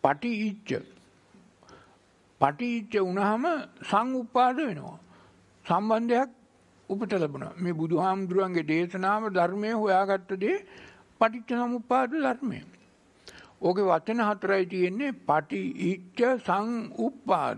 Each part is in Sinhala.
පටිච්ච වුණාම සංඋප්පාද වෙනවා. සම්බන්ධයක් උපත ලැබුණා. මේ බුදුහාමුදුරන්ගේ දේශනාව ධර්මයේ හොයාගත්ත දේ පටිච්ච සමුප්පාද ධර්මය. ඕකේ වචන හතරයි තියෙන්නේ පටිච්ච සංඋප්පාද.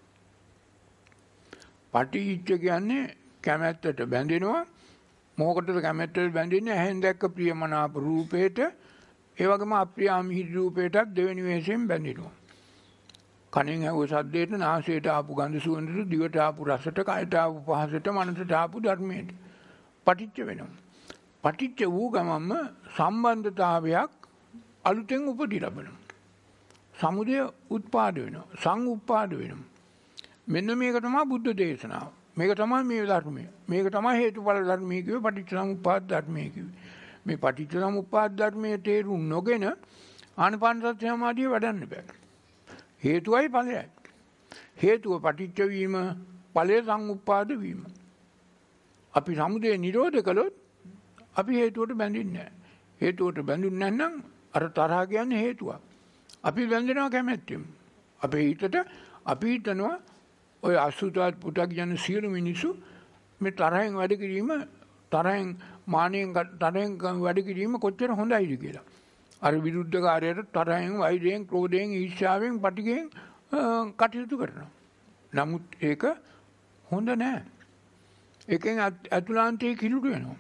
පටිච්ච කියන්නේ කැමැත්තට බැඳෙනවා. මොකටද කැමැත්තට බැඳෙන්නේ? ඇහෙන් දැක්ක ප්‍රියමනාප රූපේට, ඒ වගේම අප්‍රියමිහිරි රූපේටත් දෙවෙනි වෙස්යෙන් බැඳෙනවා. කනෙන් ඇහුව සද්දේට, නාසයට ආපු ගඳ සුවඳට, දිවට ආපු රසට, කයට ආපු පහසට, මනසට ආපු ධර්මයට පටිච්ච වෙනවා. පටිච්ච වූ ගමන්ම සම්බන්ධතාවයක් අලුතෙන් උපදී ලබනවා. සමුදය උත්පාද වෙනවා. සංඋප්පාද වෙනවා. මෙන්න මේක තමයි බුද්ධ දේශනාව. මේක තමයි මේ ධර්මය. මේක තමයි හේතුඵල ධර්මයේ කිව්වේ පටිච්ච සමුප්පාද ධර්මයේ කිව්වේ. මේ පටිච්ච සමුප්පාද ධර්මයේ තේරුම් නොගෙන ආනාපානසති සමාධිය වඩන්න බෑ. හේතුවයි ඵලයයි. හේතුව පටිච්ච වීම, ඵලය සංඋප්පාද වීම. අපි සමුදය නිරෝධ කළොත් අපි හේතුවට බැඳින්නේ නැහැ. හේතුවට බැඳුන්නේ නැත්නම් අර තරහ කියන්නේ හේතුවක්. අපි බැඳෙනවා කැමැත්තෙන්. අපේ හිතට අපි හිතනවා ඔය අසුතවත් පුටක් යන සියලු මිනිස්සු මේ තරහෙන් වැඩ කිරීම, තරහෙන් මානෙන් තරහෙන් වැඩ කිරීම කොච්චර හොඳයිද කියලා. අර විරුද්ධකාරයට තරහෙන්, වෛරයෙන්, ක්‍රෝධයෙන්, ඊර්ෂ්‍යාවෙන්, පටිඝයෙන් කටයුතු කරනවා. නමුත් ඒක හොඳ නෑ. ඒකෙන් අතුලාන්තයේ කිලුට වෙනවා.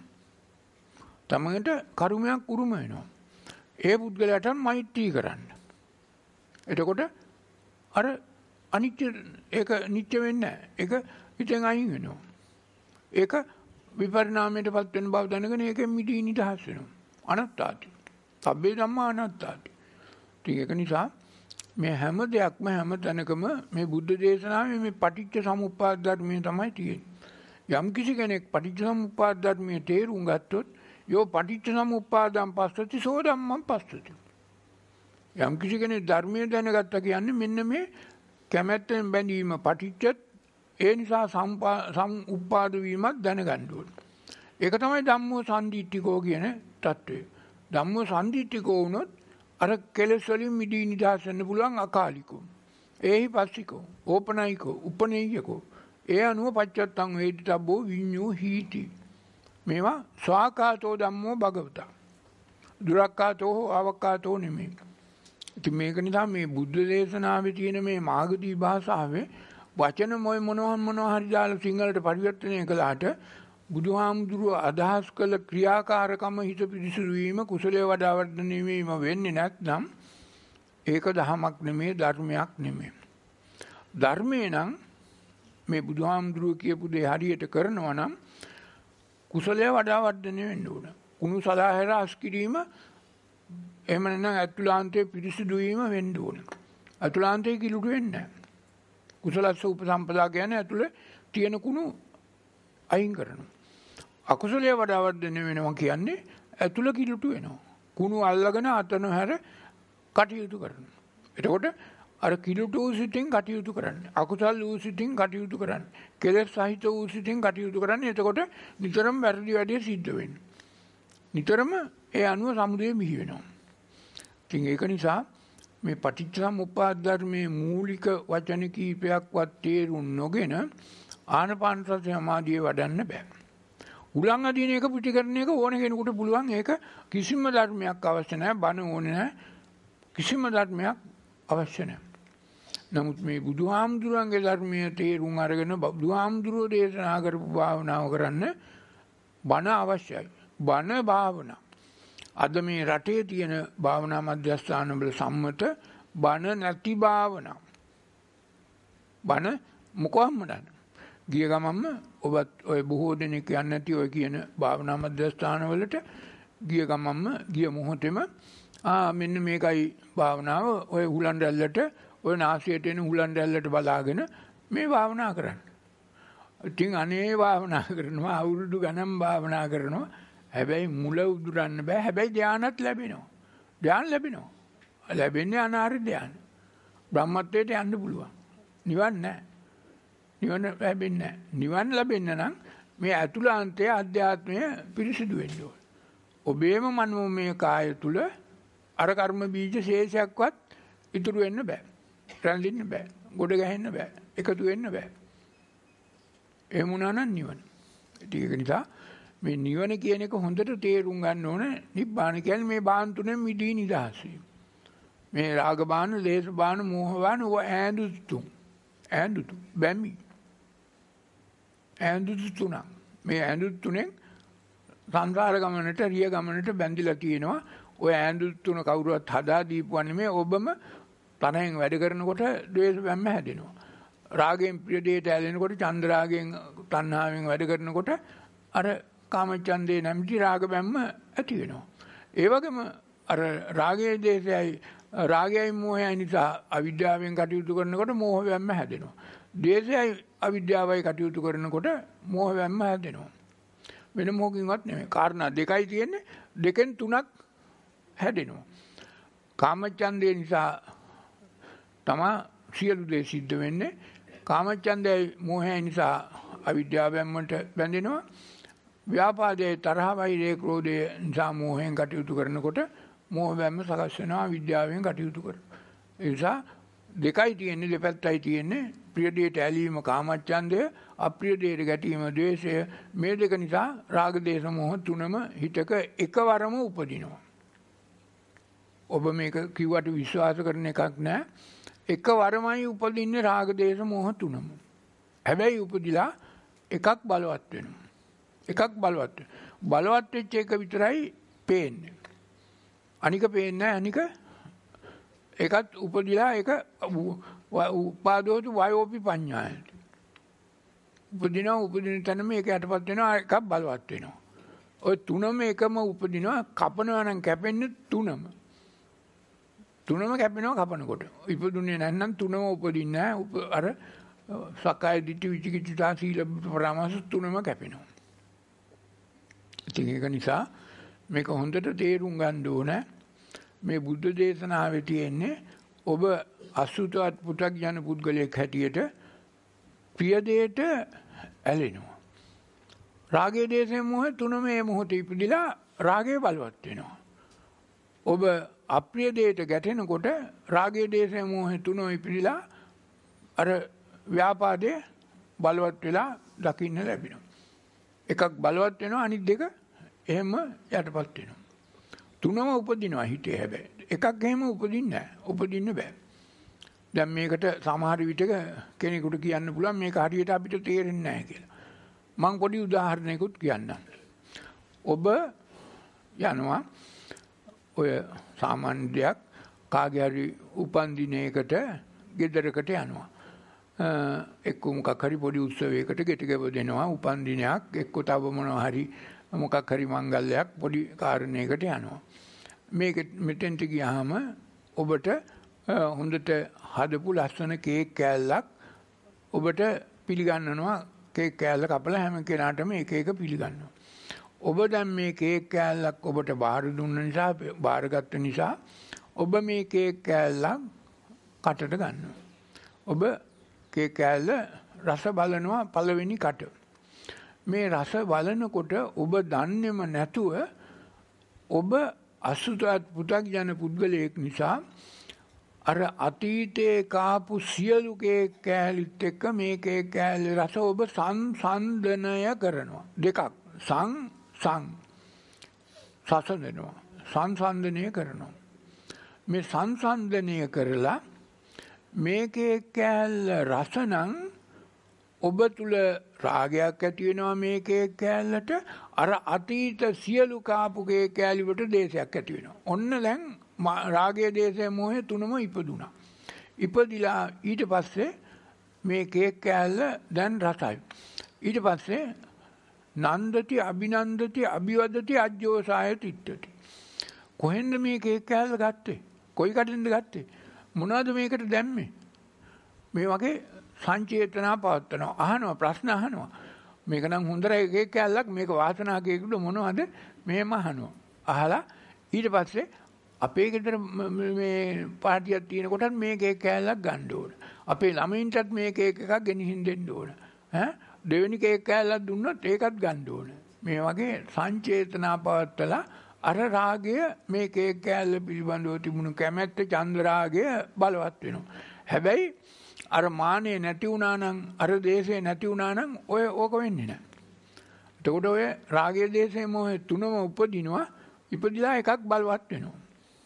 තමකට කර්මයක් උරුම වෙනවා. ඒ පුද්ගලයාට මෛත්‍රී කරන්න. එතකොට අර අනිත්‍ය, ඒක නිත්‍ය වෙන්නේ නැහැ. ඒක හිතෙන් අයින් වෙනවා. ඒක විපරිණාමයටපත් වෙන බව දැනගෙන ඒකෙන් මිදී නිදහස් වෙනවා. අනත්තාති. සබ්බේ ධම්මා අනත්තාති. ඒක නිසා මේ හැම දෙයක්ම හැම තැනකම මේ බුද්ධ දේශනාවේ මේ පටිච්ච සමුප්පාද ධර්මයේ තමයි තියෙන්නේ. යම් කිසි කෙනෙක් පටිච්ච සමුප්පාද ධර්මයේ තේරුම් ගත්තොත් යෝ පටිච්ච සමුප්පාදං පස්සති සෝ ධම්මං පස්සති. යම් කිසි කෙනෙක් ධර්මයේ දැනගත්තා කියන්නේ මෙන්න මේ කැමැත්තෙන් බැඳීම පටිච්චත්, ඒ නිසා සමුප්පාද වීමක් දැනගන්න ඕනේ. ඒක තමයි ධම්මෝ සම්දිට්ඨිකෝ කියන தত্ত্বය. ධම්මෝ සම්දිට්ඨිකෝ වුණොත් අර කෙලෙස් වලින් මිදී නිදහස් වෙන්න පුළුවන් අකාලිකෝ. ඒහි පස්සිකෝ, ඕපනයිකෝ, උපනේයකෝ. ඒ අනුව පච්චත්තං වේදිතබ්බෝ විඤ්ඤෝ හීති. මේවා ස්වාකාතෝ ධම්මෝ භගවතා. දුරක්කාතෝ අවක්කාතෝ නෙමෙයි. ඉතින් මේක නිසා මේ බුද්ධ දේශනාවේ තියෙන මේ මාගදී භාෂාවේ වචන මොනවා හරි දාලා සිංහලට පරිවර්තනය කළාට බුදුහාමුදුරුව අදහස් කළ ක්‍රියාකාරකම හිත පිරිසිදු වීම, කුසලයේ වඩා වර්ධනය වීම වෙන්නේ නැත්නම් ඒක දහමක් නෙමෙයි, ධර්මයක් නෙමෙයි. ධර්මේ නම් මේ බුදුහාමුදුරුව කියපු දේ හරියට කරනවා නම් කුසලයේ වඩා වර්ධනය වෙන්න ඕන. කුණු සලාහැර අස්කිරීම, එහෙම නැත්නම් අතුලාන්තයේ පිරිසිදු වීම වෙන්න ඕන. අතුලාන්තයේ කිලුට වෙන්නේ නැහැ. කුසලස්ස උපසම්පදා කියන්නේ ඇතුලේ තියෙන කුණු අයින් කරනවා. අකුසලයේ වඩා වර්ධනය වෙනවා කියන්නේ ඇතුළ කිලුට වෙනවා. කුණු අල්ලගෙන අතන හැර කටයුතු කරනවා. එතකොට අර කිලුට වූ සිතින් කටයුතු කරන්නේ. අකුසල් වූ සිතින් කටයුතු කරන්නේ. කෙලෙස් සහිත වූ සිතින් කටයුතු කරන්නේ. එතකොට නිතරම වැරදි වැඩේ සිද්ධ වෙන්නේ. නිතරම ඒ අනුව සමුදය මිහි වෙනවා. ඉතින් ඒක නිසා මේ පටිච්ච සමුප්පාද ධර්මයේ මූලික වචන කීපයක්වත් තේරුම් නොගෙන ආනාපානසති සමාධිය වඩන්න බෑ. උලං අදින එක පිටිකරන එක ඕන කෙනෙකුට පුළුවන්. ඒක කිසිම ධර්මයක් අවශ්‍ය නැහැ. බණ ඕනේ නැහැ. කිසිම ධර්මයක් අවශ්‍ය නැහැ. නමුත් මේ බුදුහාමුදුරන්ගේ ධර්මයේ තේරුම් අරගෙන බුදුහාමුදුරෝ දේශනා කරපු භාවනාව කරන්න බණ අවශ්‍යයි. බණ භාවනා. අද මේ රටේ තියෙන භාවනා මධ්‍යස්ථාන වල සම්මත බණ නැති භාවනා. බණ මොකක්ම නැහැ. ගිය ගමන්ම ඔබත් ඔය බොහෝ දෙනෙක් යන්නේ නැති ඔය කියන භාවනා මධ්‍යස්ථාන වලට ගිය ගමන්ම ගිය මොහොතේම මෙන්න මේකයි භාවනාව. ඔය හුලන් රැල්ලට, ඔය නාසයට එන හුලන් රැල්ලට බලාගෙන මේ භාවනා කරන්න. ඉතින් අනේ භාවනා කරනවා, අවුරුදු ගණන් භාවනා කරනවා. හැබැයි මුල උදුරන්න බෑ. හැබැයි ධානත් ලැබෙනවා. ධාන ලැබෙනවා. ලැබෙන්නේ අනාර්ය ධාන. බ්‍රහ්මත්වයට යන්න පුළුවන්. නිවන් නැහැ. නිවන ලැබෙන්නේ නැහැ. නිවන් ලැබෙන්න නම් මේ අතුලාන්තයේ අධ්‍යාත්මය පිරිසිදු වෙන්න ඕන. ඔබේම මනෝමය කාය තුල අර කර්ම බීජ ශේෂයක්වත් ඉතුරු වෙන්න බෑ. රැඳෙන්න බෑ. ගොඩ ගැහෙන්න බෑ. එකතු වෙන්න බෑ. එහෙම වුණා නම් නිවන. ඒක නිසා මේ නිවන කියන එක හොඳට තේරුම් ගන්න ඕනේ. නිබ්බාන කියන්නේ මේ බාහන් තුනෙන් මිදී නිදහස් වීම. මේ රාග බාහන, දේශ බාහන, මෝහ බාහන ඈඳුතු. ඈඳුතු බැමි. ඈඳුතු තුනක්. මේ ඈඳුතු තුනෙන් සංසාර ගමනට, රිය ගමනට බැඳිලා තියෙනවා. ඔය ඈඳුතු තුන කවුරුවත් හදා දීපුවා නෙමෙයි. ඔබම තනෙන් වැඩ කරනකොට ද්වේෂ බැම්ම හැදෙනවා. රාගයෙන් ප්‍රිය දෙයට ඇලෙනකොට, චන්ද රාගයෙන්, තණ්හාවෙන් වැඩ කරනකොට අර කාමච්ඡන්දේ නැමැති රාග බැම්ම ඇති වෙනවා. ඒ වගේම අර රාගයේ දේශයයි රාගයයි මෝහයයි නිසා අවිද්‍යාවෙන් කටයුතු කරනකොට මෝහ බැම්ම හැදෙනවා. ද්වේෂයයි අවිද්‍යාවයි කටයුතු කරනකොට මෝහ බැම්ම හැදෙනවා. වෙන මොකකින්වත් නෙමෙයි. කාරණා දෙකයි තියෙන්නේ. දෙකෙන් තුනක් හැදෙනවා. කාමච්ඡන්දේ නිසා තමයි සියලු දේ සිද්ධ වෙන්නේ. කාමච්ඡන්දයයි මෝහයයි නිසා අවිද්‍යාව බැම්මට බැඳෙනවා. ව්‍යාපාදයේ තරහ වෛරය ක්‍රෝධය නිසා මෝහයෙන් කටයුතු කරනකොට මෝහ බැම්ම සකස් වෙනවා. විද්‍යාවෙන් කටයුතු කරනවා. ඒ නිසා දෙකයි තියෙන්නේ, දෙපැත්තයි තියෙන්නේ. ප්‍රිය දෙයට ඇලීම කාමච්ඡන්දය, අප්‍රිය දෙයට ගැටීම ද්වේෂය. මේ දෙක නිසා රාග දේශ මොහ තුනම හිතක එකවරම උපදිනවා. ඔබ මේක කිව්වට විශ්වාස කරන එකක් නෑ. එකවරමයි උපදින්නේ රාග දේශ මොහ තුනම. හැබැයි උපදිලා එකක් බලවත් වෙනවා. එකක් බලවත් වෙච්ච එක විතරයි පේන්නේ. අනික පේන්නේ නැහැ. අනික එකත් උපදිලා එක උපාදෝතු වයෝපි පඤ්ඤායති. උපදින තැනම ඒක යටපත් වෙනවා, එකක් බලවත් වෙනවා. ඔය තුනම එකම උපදිනවා. කපනවා නම් කැපෙන්නේ තුනම. තුනම කැපෙනවා කපනකොට. ඉපදුනේ නැත්නම් තුනම උපදින්නේ නැහැ. අර සක්කාය දිට්ඨි, විචිකිච්ඡා, සීල පරාමාස තුනම කැපෙනවා. ඉතින් ඒක නිසා මේක හොඳට තේරුම් ගන්න ඕන. මේ බුද්ධ දේශනාවේ තියෙන්නේ ඔබ අසුතවත් පු탁ජන පුද්ගලයෙක් හැටියට ප්‍රිය දෙයට ඇලෙනවා. රාගයේ දේශේ මොහ තුනම මේ මොහොතේ ඉපදිලා රාගය බලවත් වෙනවා. ඔබ අප්‍රිය දෙයට ගැටෙනකොට රාගයේ දේශේ මොහ තුනම ඉපදිලා අර ව්‍යාපාදයේ බලවත් වෙලා දකින්න ලැබෙනවා. එකක් බලවත් වෙනවා, අනිත් දෙක එහෙම යටපත් වෙනවා. තුනම උපදිනවා හිතේ. හැබැයි එකක් එහෙම උපදින්නේ නැහැ. උපදින්න බෑ. දැන් මේකට සමහර විටක කෙනෙකුට කියන්න පුළුවන් මේක හරියට අපිට තේරෙන්නේ නැහැ කියලා. මම පොඩි උදාහරණයකුත් කියන්නම්. ඔබ යනවා ඔය සාමාන්‍ය දෙයක් කාගේ හරි උපන් දිනයකට ගෙදරකට යනවා. එක්ක මොකක් හරි පොඩි උත්සවයකට ගෙටගැව දෙනවා උපන් දිනයක්, එක්ක තව මොනවා හරි මොකක් හරි මංගල්‍යයක් පොඩි කාරණයකට යනවා. මේක මෙතෙන්ට ගියාම ඔබට හොඳට හදපු ලස්සන කේක් කෑල්ලක් ඔබට පිළිගන්නනවා. කේක් කෑල්ල කපලා හැම කෙනාටම එක එක පිළිගන්නවා. ඔබ දැන් මේ කේක් කෑල්ලක් ඔබට බාර දුන්න නිසා, බාරගත්ත නිසා ඔබ මේ කේක් කෑල්ලක් කටට ගන්නවා. ඔබ කේක් කෑල්ල රස බලනවා පළවෙනි කට. මේ රස බලනකොට ඔබ දන්නේම නැතුව ඔබ අසුතවත් පු탁ජන පුද්ගලයෙක් නිසා අර අතීතයේ කාපු සියලු කේක් කෑලිත් එක්ක මේ කේක් කෑල්ලේ රස ඔබ සංසන්දනය කරනවා. දෙකක් සසඳනවා, සංසන්දනය කරනවා. මේ සංසන්දනය කරලා මේ කේක් කෑල්ල රස නම් ඔබ තුල රාගයක් ඇති වෙනවා. මේ කේක් කෑල්ලට අර අතීත සියලු කාපු කේක් කෑලි වලට දේශයක් ඇති වෙනවා. ඔන්න දැන් රාගයේ දේශය මොහේ තුනම ඉපදුනා. ඉපදිලා ඊට පස්සේ මේ කේක් කෑල්ල දැන් රසයි. ඊට පස්සේ නන්දති අභිනන්දති අභිවදති අජ්ජෝසාය තිට්ඨති. කොහෙන්ද මේ කේක් කෑල්ල ගත්තේ? කොයි කටින්ද ගත්තේ? මොනවද මේකට දැම්මේ? මේ වගේ සංචේතනා පවත්වනවා. අහනවා, ප්‍රශ්න අහනවා. මේක නම් හොඳයි කේක් කෑල්ලක්, මේක වාසනා කේකුද මොනවද? මෙහෙම අහනවා. අහලා ඊට පස්සේ අපේ ගෙදර මේ පාටියක් තියෙනකොටත් මේ කේක් කෑල්ලක් ගන්න ඕන. අපේ ළමයින්ටත් මේ කේක් එකක් ගෙනිහින් දෙන්න ඕන. දෙවෙනි කේක් කෑල්ලක් දුන්නොත් ඒකත් ගන්න ඕන. මේ වගේ සංචේතනා පවත්වලා අර රාගය මේ කේක් කෑල්ල පිළිබඳව තිබුණු කැමැත්ත චන්ද රාගය බලවත් වෙනවා. හැබැයි අර මානෙ නැති වුණා නම් අර දේශේ නැති වුණා නම් ඔය ඕක වෙන්නේ නැහැ. එතකොට ඔය රාගය දේශේ මොහේ තුනම උපදිනවා. ඉපදිලා එකක් බලවත් වෙනවා.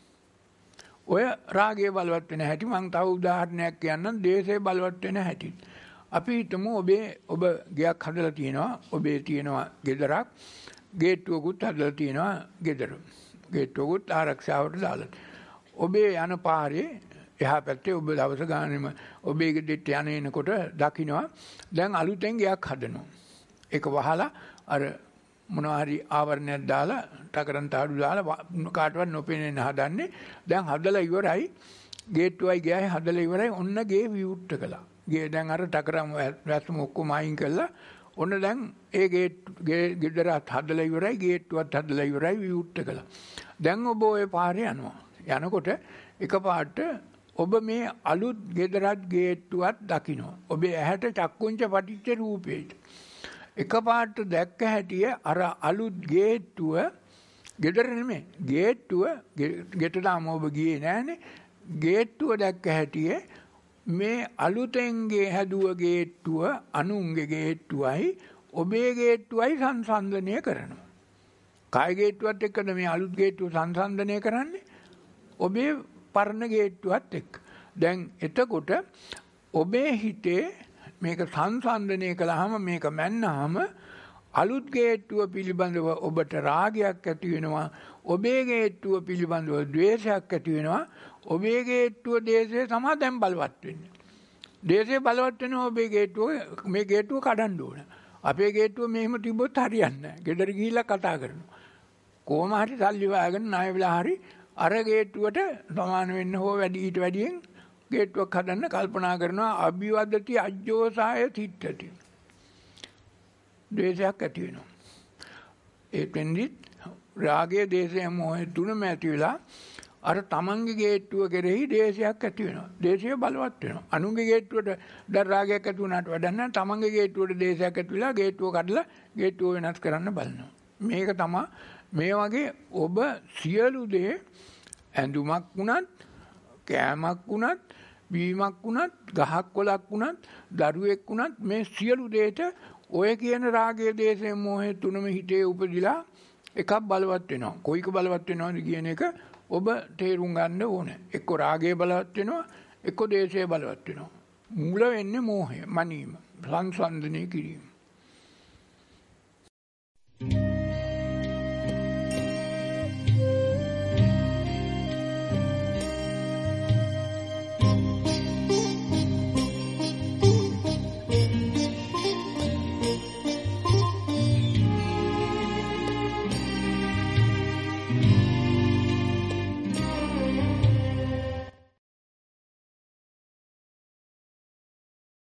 ඔය රාගය බලවත් වෙන හැටි මම තව උදාහරණයක් කියන්නම් දේශේ බලවත් වෙන හැටි. අපි හිතමු ඔබ ගයක් හදලා තියෙනවා. ඔබේ තියෙනවා ගෙදරක්. ගේට්ටුවකුත් හදලා තියෙනවා ගෙදර. ගේට්ටුවකුත් ආරක්ෂාවට දාලා. ඔබේ යන පාරේ එහා පැත්තේ ඔබ දවස ගානෙම ඔබේ ගෙදරට යන එනකොට දකින්නවා දැන් අලුතෙන් ගයක් හදනවා. ඒක වහලා අර මොනවා හරි ආවරණයක් දාලා ටකරන් තාඩු දාලා කාටවත් නොපෙනෙන්න හදන්නේ. දැන් හදලා ඉවරයි. ගේට්ටුවයි ගෑයි හදලා ඉවරයි. ඔන්න ගේ විවුට්ට කළා. ගේ දැන් අර ටකරන් වැස්සම ඔක්කොම අයින් කළා. ඔන්න දැන් ඒ ගෙදරත් හදලා ඉවරයි. ගේට්ටුවත් හදලා ඉවරයි. විවුට්ට කළා. දැන් ඔබ ওই පාරේ යනවා. යනකොට එකපාරට ඔබ මේ අලුත් ගෙදරත් ගේට්ටුවත් දකින්නවා. ඔබේ ඇහැට චක්කුංච පටිච්ච රූපේට එකපාරට දැක්ක හැටිය අර අලුත් ගේට්ටුව ගෙදර නෙමෙයි ගේට්ටුව ගෙටලාම ඔබ ගියේ නෑනේ. ගේට්ටුව දැක්ක හැටිය මේ අලුතෙන්ගේ හැදුව ගේට්ටුව අනුන්ගේ ගේට්ටුවයි ඔබේ ගේට්ටුවයි සංසන්දනය කරනවා. කායි ගේට්ටුවත් එක්කද මේ අලුත් ගේට්ටුව සංසන්දනය කරන්නේ? ඔබේ පරණ ගේට්ටුවත් එක්ක. දැන් එතකොට ඔබේ හිතේ මේක සංසන්දනය කළාම මේක මැන්නාම අලුත් ගේට්ටුව පිළිබඳව ඔබට රාගයක් ඇති වෙනවා. ඔබේ ගේට්ටුව පිළිබඳව ද්වේෂයක් ඇති වෙනවා. ඔබේ ගේට්ටුව දේශේ තමයි දැන් බලවත් වෙන්නේ. දේශේ බලවත් වෙනවා ඔබේ ගේට්ටුව මේ ගේට්ටුව කඩන්න ඕන. අපේ ගේට්ටුව මෙහෙම තිබ්බොත් හරියන්නේ නැහැ. ගෙදර ගිහිල්ලා කතා කරනවා. කොහොම හරි සල්ලි වාගෙන ණය වෙලා හරි අර ගේට්ටුවට සමාන වෙන්න හෝ වැඩි ඊට වැඩියෙන් ගේට්ටුවක් හදන්න කල්පනා කරනවා. අභිවදති අජ්ජෝසාය තිට්ඨති. ද්වේෂයක් ඇති වෙනවා. ඒ දෙන්නිත් රාගය දේශය මොහේ තුනම ඇති වෙලා අර තමන්ගේ ගේට්ටුව කෙරෙහි දේශයක් ඇති වෙනවා. දේශය බලවත් වෙනවා. අනුන්ගේ ගේට්ටුවට දැන් රාගයක් ඇති වුණාට වැඩක් නැහැ. තමන්ගේ ගේට්ටුවට දේශයක් ඇති වෙලා ගේට්ටුව කඩලා ගේට්ටුව වෙනස් කරන්න බලනවා. මේක තමයි මේ වගේ ඔබ සියලු දේ ඇඳුමක් වුණත් කෑමක් වුණත් බීමක් වුණත් ගහක් කොළක් වුණත් දරුවෙක් වුණත් මේ සියලු දේට ඔය කියන රාගයේ දේශයේ මොහේ තුනම හිතේ උපදිලා එකක් බලවත් වෙනවා. කොයික බලවත් වෙනවද කියන එක ඔබ තේරුම් ගන්න ඕනේ. එක්ක රාගය බලවත් වෙනවා, එක්ක දේශය බලවත් වෙනවා. මුල වෙන්නේ මෝහය, මනීම, සංසන්දනය කිරීම.